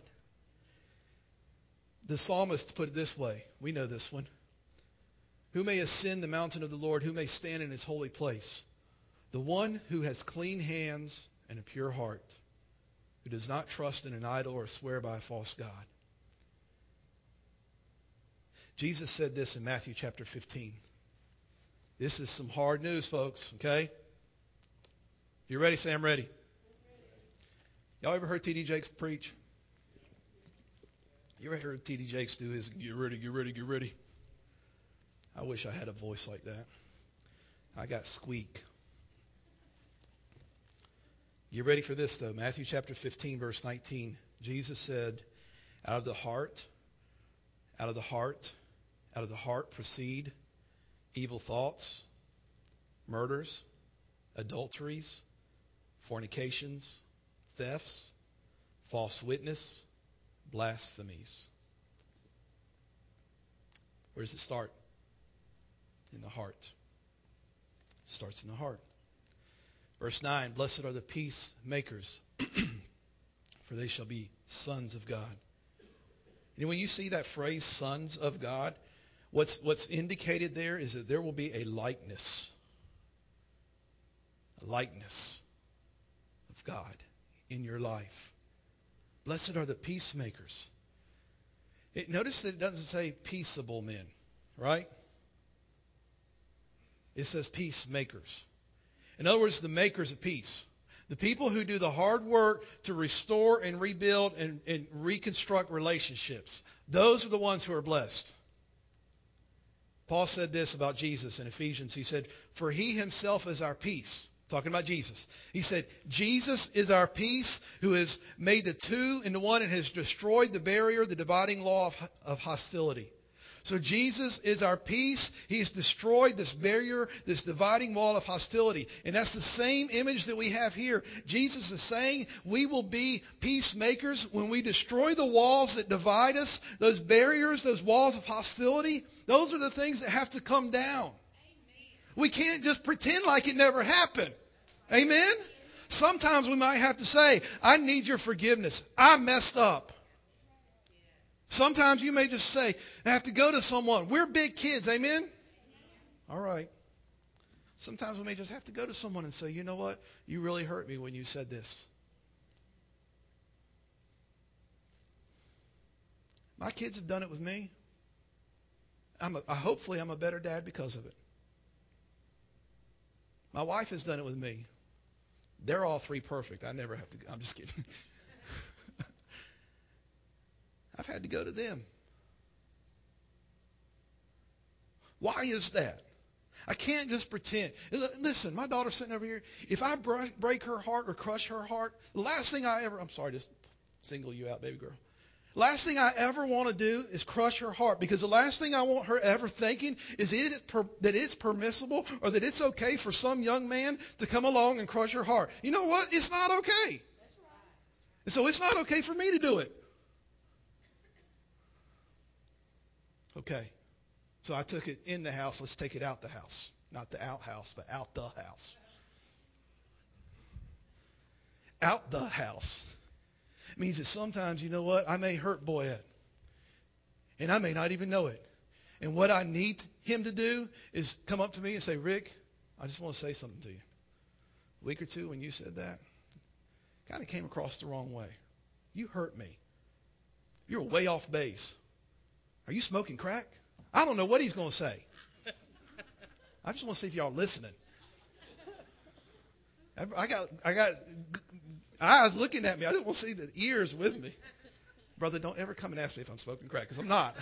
The psalmist put it this way. We know this one. Who may ascend the mountain of the Lord? Who may stand in his holy place? The one who has clean hands and a pure heart, who does not trust in an idol or swear by a false God. Jesus said this in Matthew chapter fifteen. This is some hard news, folks, okay? You ready? Say, I'm ready. Y'all ever heard T D Jakes preach? You ever heard T D Jakes do his get ready, get ready, get ready? I wish I had a voice like that. I got squeak. Get ready for this, though. Matthew chapter fifteen, verse nineteen. Jesus said, out of the heart, out of the heart, out of the heart proceed evil thoughts, murders, adulteries, fornications, thefts, false witness, blasphemies. Where does it start? In the heart. It starts in the heart. Verse nine, blessed are the peacemakers, for they shall be sons of God. And when you see that phrase, sons of God, what's, what's indicated there is that there will be a likeness. A likeness of God in your life. Blessed are the peacemakers. It, notice that it doesn't say peaceable men. right? It says peacemakers. In other words, the makers of peace. The people who do the hard work to restore and rebuild and, and reconstruct relationships. Those are the ones who are blessed. Paul said this about Jesus in Ephesians. He said, for he himself is our peace. Talking about Jesus. He said, Jesus is our peace, who has made the two into one and has destroyed the barrier, the dividing law of, of hostility. So Jesus is our peace. He has destroyed this barrier, this dividing wall of hostility. And that's the same image that we have here. Jesus is saying we will be peacemakers when we destroy the walls that divide us, those barriers, those walls of hostility. Those are the things that have to come down. We can't just pretend like it never happened. Amen? Sometimes we might have to say, I need your forgiveness. I messed up. Sometimes you may just say, I have to go to someone. We're big kids. Amen? All right. Sometimes we may just have to go to someone and say, you know what? You really hurt me when you said this. My kids have done it with me. I'm a, hopefully I'm a better dad because of it. My wife has done it with me. They're all three perfect. I never have to go. I'm just kidding. I've had to go to them. Why is that? I can't just pretend. Listen, my daughter's sitting over here. If I break her heart or crush her heart, the last thing I ever, I'm sorry to single you out, baby girl. Last thing I ever want to do is crush her heart, because the last thing I want her ever thinking is it per, that it's permissible or that it's okay for some young man to come along and crush her heart. You know what? It's not okay. And so it's not okay for me to do it. Okay. So I took it in the house. Let's take it out the house. Not the outhouse, but out the house. Out the house. It means that sometimes, you know what, I may hurt Boyette. And I may not even know it. And what I need him to do is come up to me and say, Rick, I just want to say something to you. A week or two when you said that, kind of came across the wrong way. You hurt me. You're way off base. Are you smoking crack? I don't know what he's going to say. I just want to see if y'all are listening. I got, I got eyes looking at me. I just want to see the ears with me. Brother, don't ever come and ask me if I'm smoking crack, because I'm not.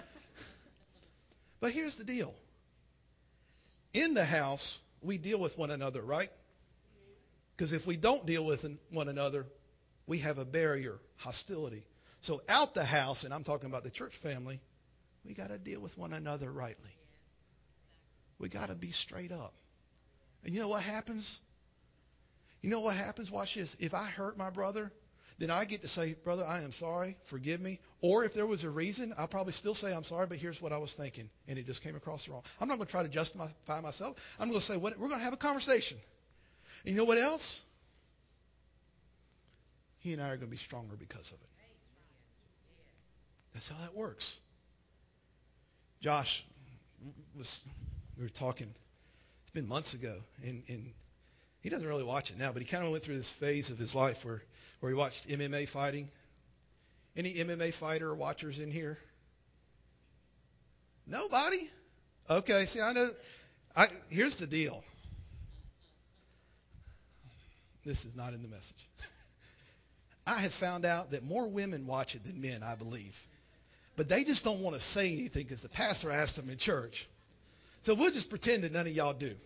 But here's the deal. In the house, we deal with one another, right? Because if we don't deal with one another, we have a barrier, hostility. So out the house, and I'm talking about the church family, we got to deal with one another rightly. We got to be straight up. And you know what happens? You know what happens? Watch this. If I hurt my brother, then I get to say, brother, I am sorry. Forgive me. Or if there was a reason, I'll probably still say I'm sorry, but here's what I was thinking. And it just came across wrong. I'm not going to try to justify myself. I'm going to say, what, we're going to have a conversation. And you know what else? He and I are going to be stronger because of it. That's how that works. Josh was, we were talking, it's been months ago, and, and he doesn't really watch it now, but he kind of went through this phase of his life where, where he watched M M A fighting. Any M M A fighter or watchers in here? Nobody? Okay, see, I know. I, here's the deal. This is not in the message. I have found out that more women watch it than men, I believe. But they just don't want to say anything because the pastor asked them in church. So we'll just pretend that none of y'all do.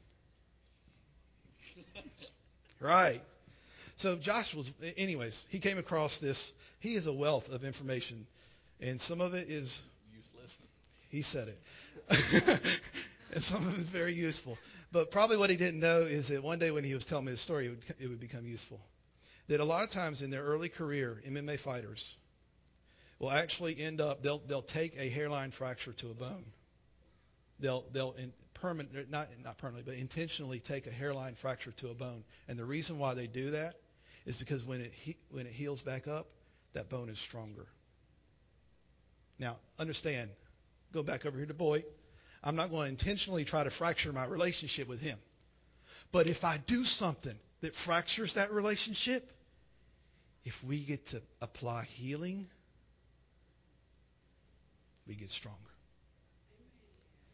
Right. So Josh was, anyways, he came across this. He is a wealth of information. And some of it is useless. He said it. And some of it is very useful. But probably what he didn't know is that one day when he was telling me the story, it would, it would become useful. That a lot of times in their early career, M M A fighters will actually end up, they'll they'll take a hairline fracture to a bone. They'll they'll in permanent not not permanently, but intentionally take a hairline fracture to a bone. And the reason why they do that is because when it he, when it heals back up, that bone is stronger. Now, understand, go back over here to Boyd. I'm not going to intentionally try to fracture my relationship with him. But if I do something that fractures that relationship, if we get to apply healing, we get stronger.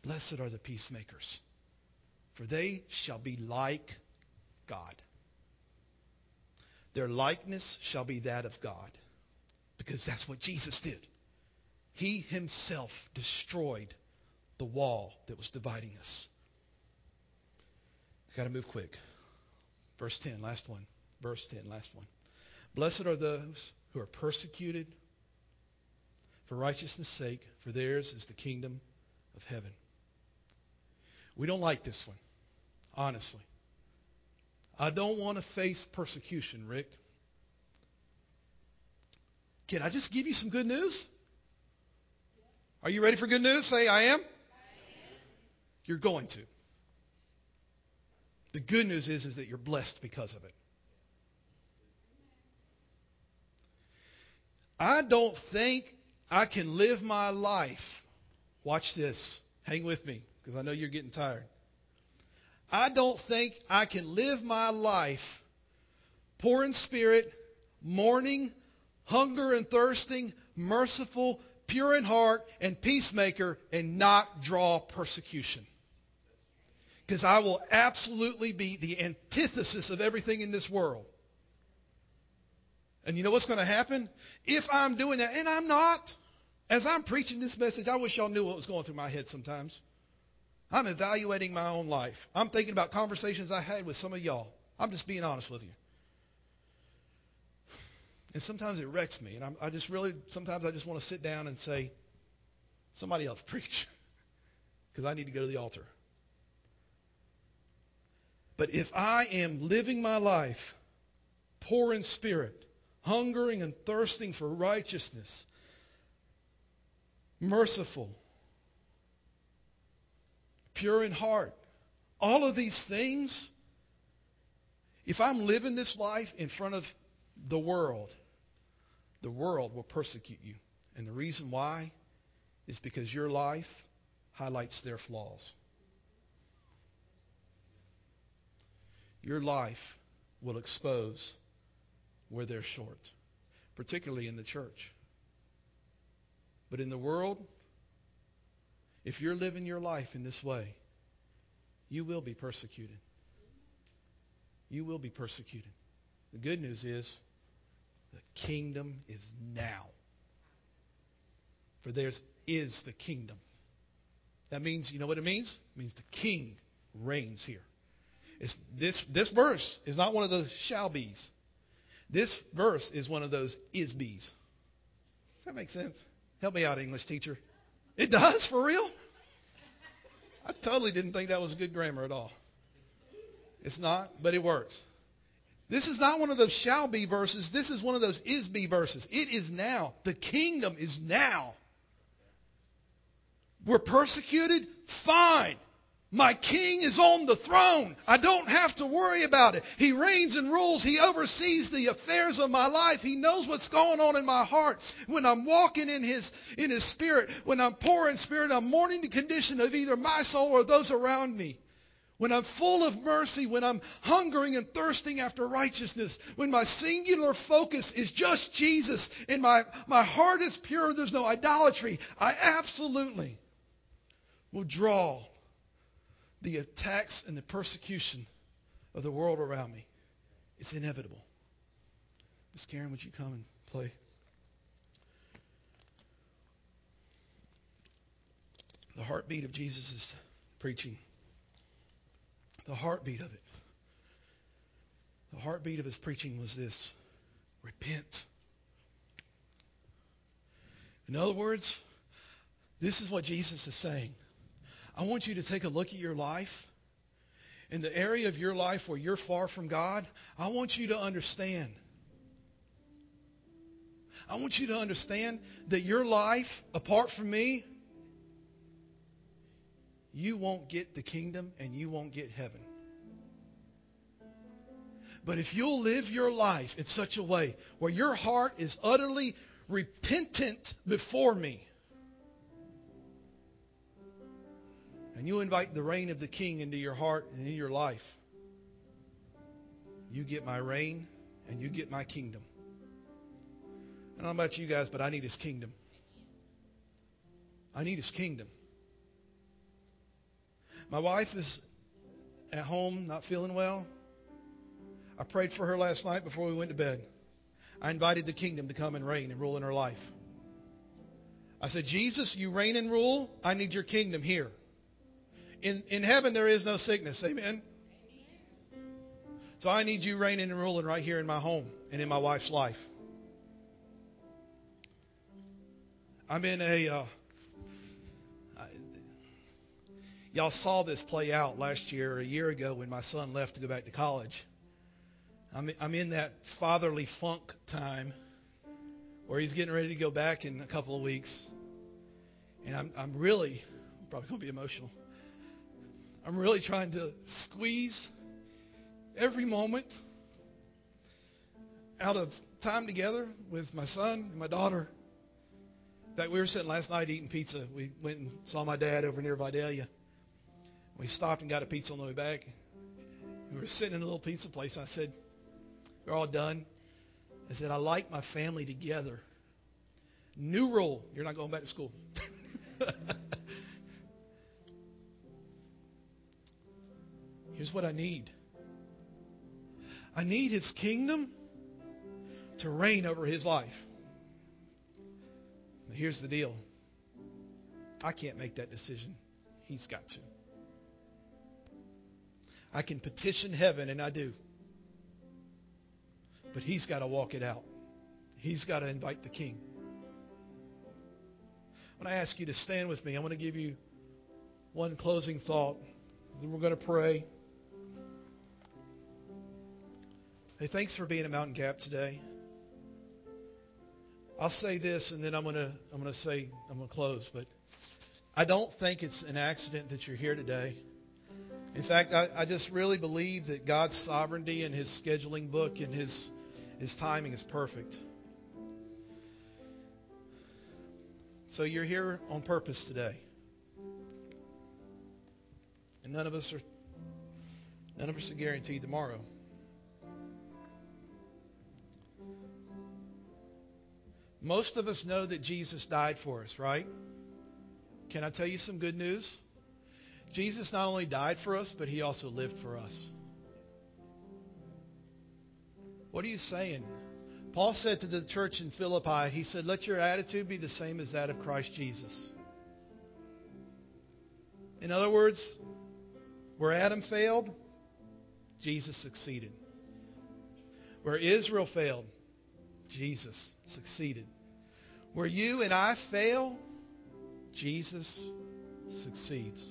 Blessed are the peacemakers, for they shall be like God. Their likeness shall be that of God, because that's what Jesus did. He himself destroyed the wall that was dividing us. Got to move quick. Verse ten, last one. Verse ten, last one. Blessed are those who are persecuted for righteousness' sake, for theirs is the kingdom of heaven. We don't like this one, honestly. I don't want to face persecution, Rick. Can I just give you some good news? Are you ready for good news? Say, I am. I am. You're going to. The good news is, is that you're blessed because of it. I don't think I can live my life. Watch this. Hang with me, because I know you're getting tired. I don't think I can live my life poor in spirit, mourning, hunger and thirsting, merciful, pure in heart, and peacemaker, and not draw persecution. Because I will absolutely be the antithesis of everything in this world. And you know what's going to happen? If I'm doing that, and I'm not, as I'm preaching this message, I wish y'all knew what was going through my head sometimes. I'm evaluating my own life. I'm thinking about conversations I had with some of y'all. I'm just being honest with you. And sometimes it wrecks me. And I'm, I just really, sometimes I just want to sit down and say, somebody else preach. Because I need to go to the altar. But if I am living my life poor in spirit, hungering and thirsting for righteousness, merciful, pure in heart, all of these things, if I'm living this life in front of the world, the world will persecute you. And the reason why is because your life highlights their flaws. Your life will expose where they're short, particularly in the church. But in the world, if you're living your life in this way, you will be persecuted. You will be persecuted. The good news is the kingdom is now. For theirs is the kingdom. That means, you know what it means? It means the king reigns here. It's this, this verse is not one of those shall be's. This verse is one of those is be's. Does that make sense? Help me out, English teacher. It does, for real? I totally didn't think that was good grammar at all. It's not, but it works. This is not one of those shall be verses. This is one of those is be verses. It is now. The kingdom is now. We're persecuted? Fine. My king is on the throne. I don't have to worry about it. He reigns and rules. He oversees the affairs of my life. He knows what's going on in my heart. When I'm walking in his, in his spirit, when I'm poor in spirit, I'm mourning the condition of either my soul or those around me. When I'm full of mercy, when I'm hungering and thirsting after righteousness, when my singular focus is just Jesus and my, my heart is pure, there's no idolatry, I absolutely will draw the attacks and the persecution of the world around me. It's inevitable. Miss Karen, would you come and play? The heartbeat of Jesus' preaching. The heartbeat of it. The heartbeat of his preaching was this: repent. In other words, this is what Jesus is saying. I want you to take a look at your life. In the area of your life where you're far from God, I want you to understand. I want you to understand that your life, apart from me, you won't get the kingdom and you won't get heaven. But if you'll live your life in such a way where your heart is utterly repentant before me, and you invite the reign of the King into your heart and in your life, you get my reign and you get my kingdom. I don't know about you guys, but I need his kingdom. I need his kingdom. My wife is at home, not feeling well. I prayed for her last night before we went to bed. I invited the kingdom to come and reign and rule in her life. I said, Jesus, you reign and rule. I need your kingdom here. In, in heaven, there is no sickness. Amen? So I need you reigning and ruling right here in my home and in my wife's life. I'm in a... Uh, I, y'all saw this play out last year or a year ago when my son left to go back to college. I'm, I'm in that fatherly funk time where he's getting ready to go back in a couple of weeks. And I'm, I'm really, I'm probably going to be emotional. I'm really trying to squeeze every moment out of time together with my son and my daughter. In fact, we were sitting last night eating pizza. We went and saw my dad over near Vidalia. We stopped and got a pizza on the way back. We were sitting in a little pizza place. I said, we're all done. I said, I like my family together. New rule, you're not going back to school. Here's what I need. I need his kingdom to reign over his life. But here's the deal. I can't make that decision. He's got to. I can petition heaven, and I do. But he's got to walk it out. He's got to invite the king. When I ask you to stand with me, I want to give you one closing thought. Then we're going to pray. Hey, thanks for being at Mountain Gap today. I'll say this, and then I'm going to I'm going to say I'm going to close. But I don't think it's an accident that you're here today. In fact, I, I just really believe that God's sovereignty and His scheduling book and His His timing is perfect. So you're here on purpose today, and none of us are none of us are guaranteed tomorrow. Most of us know that Jesus died for us, right? Can I tell you some good news? Jesus not only died for us, but He also lived for us. What are you saying? Paul said to the church in Philippi, he said, let your attitude be the same as that of Christ Jesus. In other words, where Adam failed, Jesus succeeded. Where Israel failed, Jesus succeeded. Where you and I fail, Jesus succeeds.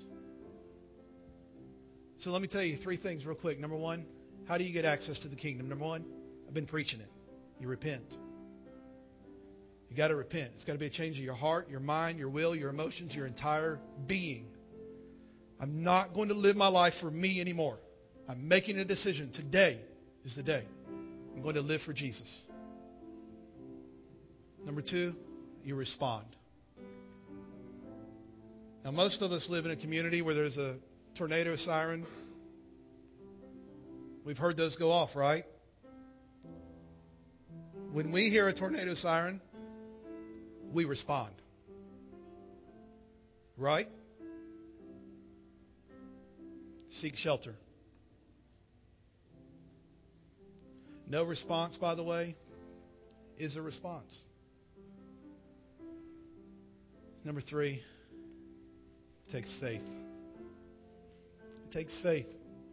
So let me tell you three things real quick. Number one, how do you get access to the kingdom? Number one, I've been preaching it. You repent. You got to repent. It's got to be a change of your heart, your mind, your will, your emotions, your entire being. I'm not going to live my life for me anymore. I'm making a decision. Today is the day. I'm going to live for Jesus. Number two, you respond. Now, most of us live in a community where there's a tornado siren. We've heard those go off, right? When we hear a tornado siren, we respond. Right? Seek shelter. No response, by the way, is a response. Number three, it takes faith. It takes faith.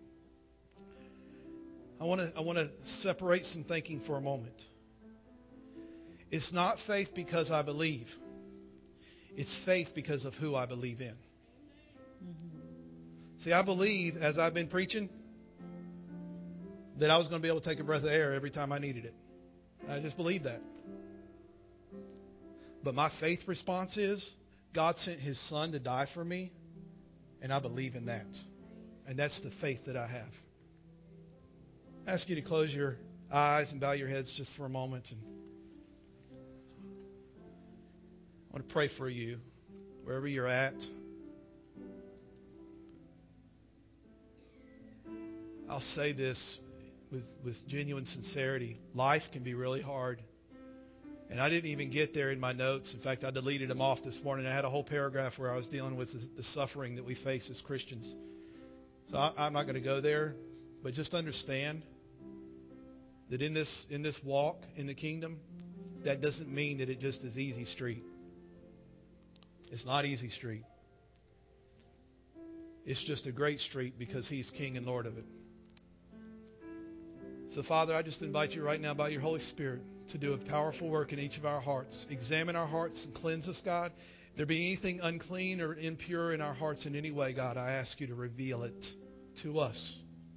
I want to I want to separate some thinking for a moment. It's not faith because I believe. It's faith because of who I believe in. Mm-hmm. See, I believe, as I've been preaching, that I was going to be able to take a breath of air every time I needed it. I just believe that. But my faith response is, God sent His Son to die for me, and I believe in that. And that's the faith that I have. I ask you to close your eyes and bow your heads just for a moment. And I want to pray for you, wherever you're at. I'll say this with, with genuine sincerity. Life can be really hard. And I didn't even get there in my notes. In fact, I deleted them off this morning. I had a whole paragraph where I was dealing with the, the suffering that we face as Christians. So I, I'm not going to go there, but just understand that in this in this walk in the kingdom, that doesn't mean that it just is easy street. It's not easy street. It's just a great street because He's King and Lord of it. So, Father, I just invite you right now by your Holy Spirit to do a powerful work in each of our hearts. Examine our hearts and cleanse us, God. If there be anything unclean or impure in our hearts in any way, God, I ask you to reveal it to us.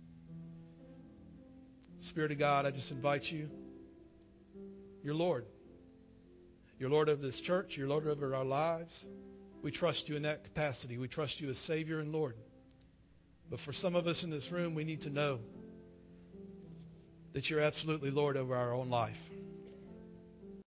Spirit of God, I just invite you. You're Lord. You're Lord of this church. You're Lord over our lives. We trust you in that capacity. We trust you as Savior and Lord. But for some of us in this room, we need to know that you're absolutely Lord over our own life.